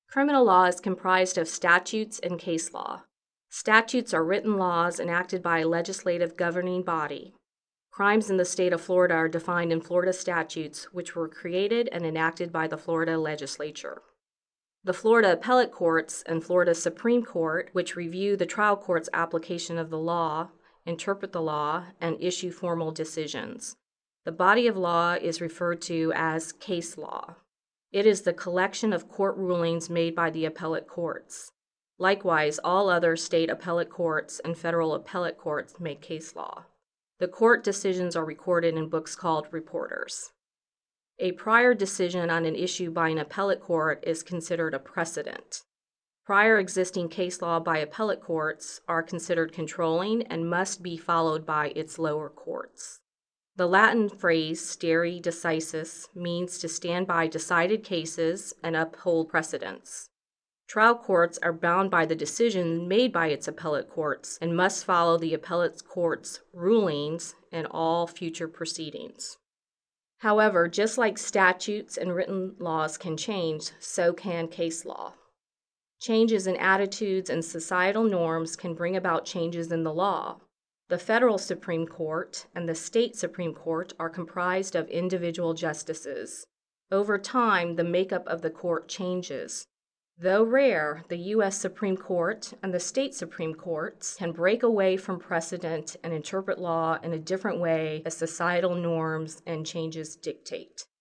Criminal law is comprised of statutes and case law. Statutes are written laws enacted by a legislative governing body. Crimes in the state of Florida are defined in Florida statutes, which were created and enacted by the Florida legislature. The Florida Appellate Courts and Florida Supreme Court, which review the trial court's application of the law, interpret the law, and issue formal decisions. The body of law is referred to as case law. It is the collection of court rulings made by the appellate courts. Likewise, all other state appellate courts and federal appellate courts make case law. The court decisions are recorded in books called reporters. A prior decision on an issue by an appellate court is considered a precedent. Prior existing case law by appellate courts are considered controlling and must be followed by its lower courts. The Latin phrase stare decisis means to stand by decided cases and uphold precedents. Trial courts are bound by the decision made by its appellate courts and must follow the appellate court's rulings in all future proceedings. However, just like statutes and written laws can change, so can case law. Changes in attitudes and societal norms can bring about changes in the law. The federal Supreme Court and the state Supreme Court are comprised of individual justices. Over time, the makeup of the court changes. Though rare, the U.S. Supreme Court and the state Supreme Courts can break away from precedent and interpret law in a different way as societal norms and changes dictate.